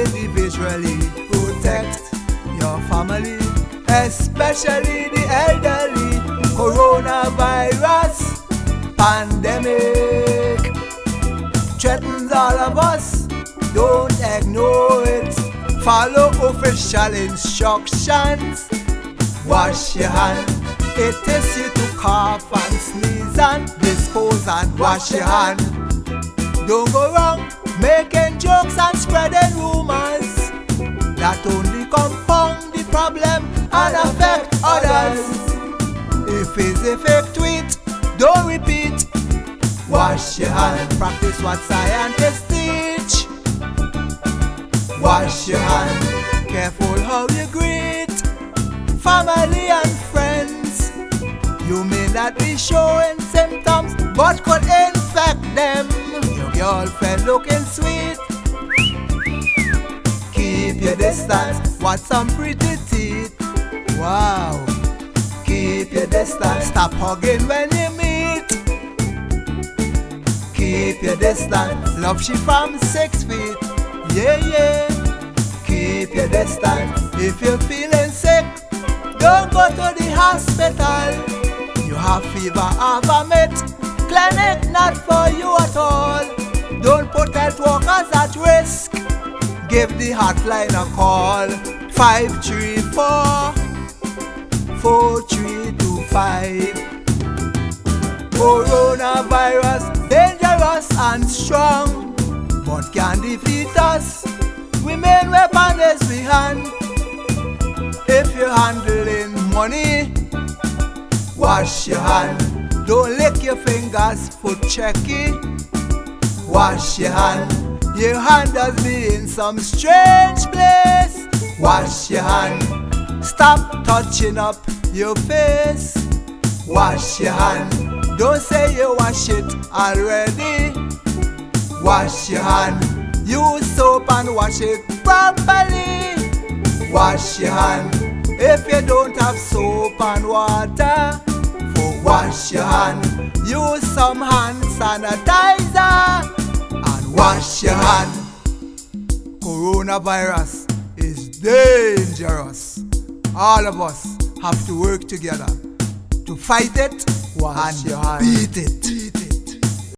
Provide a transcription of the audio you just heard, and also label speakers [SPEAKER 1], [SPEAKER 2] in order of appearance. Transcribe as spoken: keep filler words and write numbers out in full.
[SPEAKER 1] individually protect your family, especially the elderly. Coronavirus pandemic threatens all of us. Don't ignore it. Follow official instructions. Wash your hand. It is you to cough and sneeze and dispose and wash your hand. Don't go wrong making jokes and spreading rumors that only compound the problem and affect others. If it's a fake tweet, don't repeat. Wash your hand. Practice what scientists teach. Wash your hand. Careful how you greet family and friends. You may not be showing symptoms, but could infect them. Your girlfriend looking sweet. Keep your distance. Watch some pretty teeth. Wow. Keep your distance. Stop hugging when you meet. Keep your distance. Love she from six feet. Yeah, yeah. Keep your distance. If you're feeling sick, don't go to the hospital. You have fever or vomit, clinic not for you at all. Don't put health workers at risk. Give the hotline a call. Five three four, four three two five. Coronavirus, dangerous and strong, but can defeat us. We main weapon is the hand. If you're handling money, wash your hand. Don't lick your fingers for checky. Wash your hand. Your hand does be in some strange place. Wash your hand. Stop touching up your face. Wash your hand. Don't say you wash it already. Wash your hand. Use soap and wash it properly. Wash your hand. If you don't have soap and water, for wash your hand, use some hand sanitizer and wash your hand. Coronavirus is dangerous. All of us have to work together to fight it
[SPEAKER 2] Wash
[SPEAKER 1] and
[SPEAKER 2] your hand.
[SPEAKER 1] beat it.